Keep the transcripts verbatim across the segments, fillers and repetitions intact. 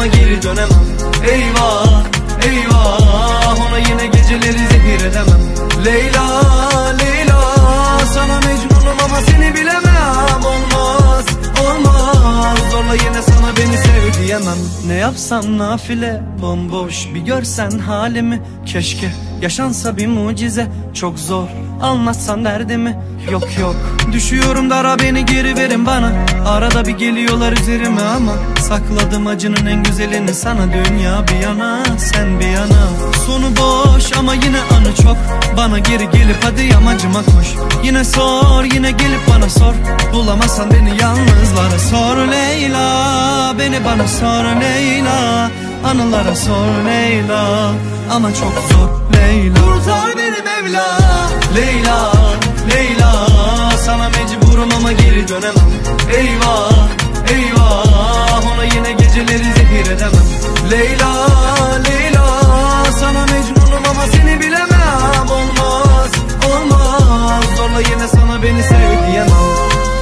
geri dönemem. Eyvah eyvah, ona yine geceleri zehir edemem. Leyla Leyla, sana mecnunum ama seni bilemem. Olmaz olmaz, zorla yine sana beni sev diyemem. Ne yapsam nafile, bomboş bir görsen halimi. Keşke yaşansa bir mucize, çok zor anlatsan derdimi. Yok yok, düşüyorum dara, beni geri verin bana. Arada bir geliyorlar üzerime ama sakladım acının en güzelini sana. Dünya bir yana, sen bir yana. Sonu boş ama yine anı çok. Bana geri gelip hadi yamacıma koş. Yine sor, yine gelip bana sor. Bulamazsan beni yalnızlara sor Leyla. Beni bana sor Leyla. Anılara sor Leyla. Ama çok zor Leyla. Kurtar beni Mevla. Leyla Leyla, sana mecburum ama geri dönemem. Eyvah eyvah, ona yine geceleri zehir edemem. Leyla Leyla, sana mecnunum ama seni bilemem. Olmaz olmaz, zorla yine sana beni sev diyemem.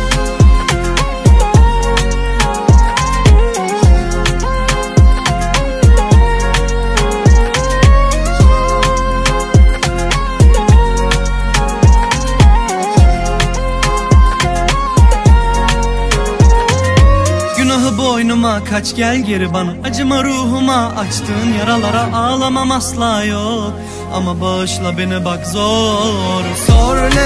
Boynuma kaç, gel geri bana. Acıma ruhuma, açtığın yaralara ağlamam asla yok. Ama bağışla beni bak zor. Sor